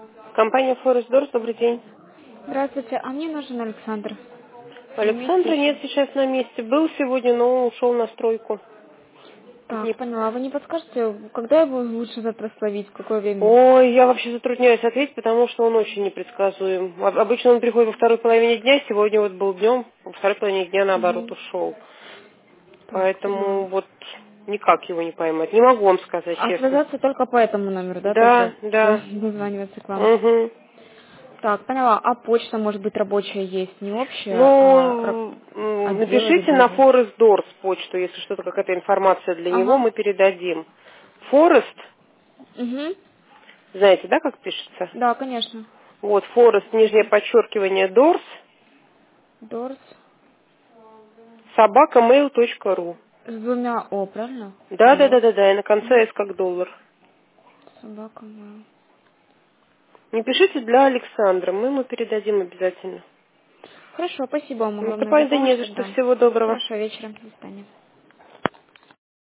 Компания Forest Doors, добрый день. Здравствуйте, а мне нужен Александр. На месте Александра еще? нет сейчас на месте. Был сегодня, но ушел на стройку. Так, Не- поняла. Вы не подскажете, когда его лучше завтра словить, в какое время? Ой, я вообще затрудняюсь ответить, потому что он очень непредсказуем. Обычно он приходит во второй половине дня, сегодня вот был днем, во второй половине дня наоборот Угу. ушел. Так, поняла. Поэтому вот никак его не поймать. Не могу вам сказать А честно. связаться только по этому номеру, да, тогда? Да, да. Дозваниваться к вам. Угу. Так, поняла. А почта, может быть, рабочая есть? Не общая, а Ну, отдел или напишите на бизнес? Forest Doors почту, если что-то, какая-то информация для него, Ага. мы передадим. Forest, Угу. знаете, да, как пишется? Да, конечно. Вот, Forest, нижнее подчеркивание, Doors, Дорс собака mail.ru. с двумя О, правильно? Да, да, да, Дорс. да, да, и на конце S как доллар. Собака моя. Не пишите для Александра, мы ему передадим обязательно. Хорошо, спасибо вам огромное за Наступай, да помощь не за что, тогда. всего доброго. Хорошего вечера. До свидания.